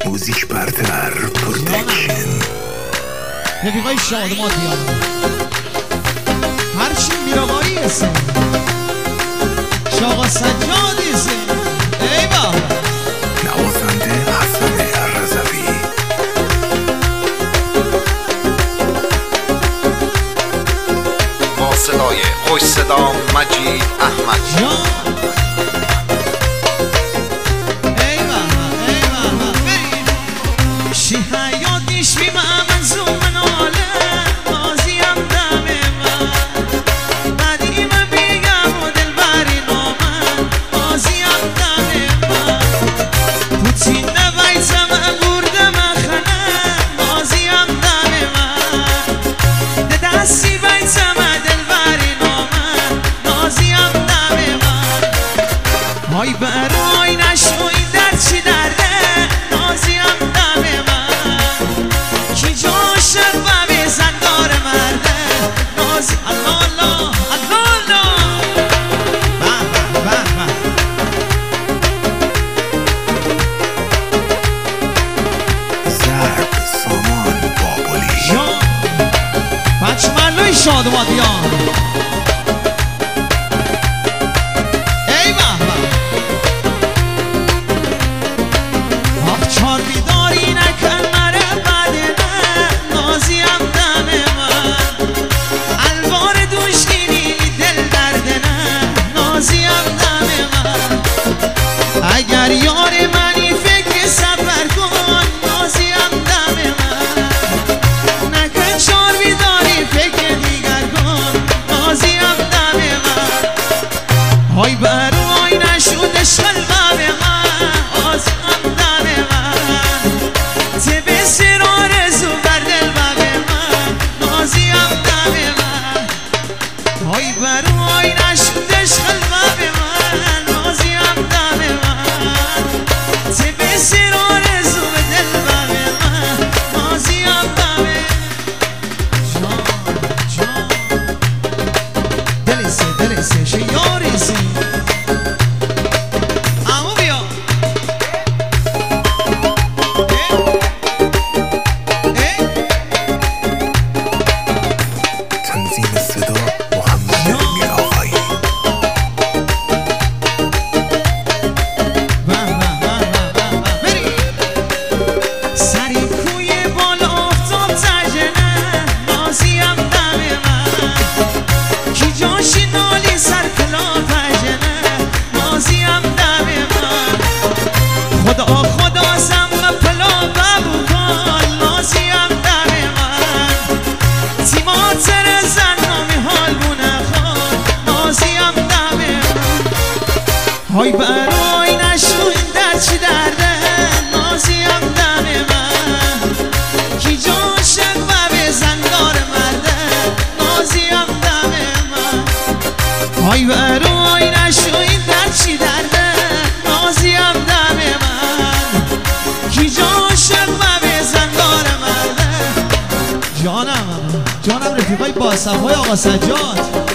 موزیک برتر پروتکشن. رفیقای شادماتیان هرچی میراغایی هستن شاقا سجادی هستن. ایبا نوازنده حسن رضوی. با صدای خوش صدا مجید احمد. های برای نشوی در چی درده نازیم دم من کی جاشق و بزندار مرده نازی الله الله الله الله. زرد سامان بابلی بچه ملوی شادماتیان. چار بیداری نکن مره بده نه نازیم دم من الوار دوشگینی دل درده نه نازیم دم من اگر یار منی فکر سفر کن نازیم دم من نکن چار بیداری فکر دیگر کن نازیم دم من های برای نشود عشق قلب من آزیم دم من های برای نشدش قلبم من نازیم دم من تبه سر آرزو به دل بم من نازیم دم جان دلسه شیاریسی امو بیا تنظیم صدا محمد میراغایی. سری کوی بالا آفتاب تجنه نازیم دم من کی جاشی نالی سر کلا پجنه نازیم دم من خدا زم پلا ببو کن نازیم دم من تیما تر زن نامی حال بونه خان نازیم دم من های برای نشوین در چی درده نازیم دم من کی جاشق و بزندار مرده نازیم دم من های برای نشوین در چی درده نازیم دم من کی جاشق و بزندار مرده. جانم رفیقای با صفای آقا سجاد.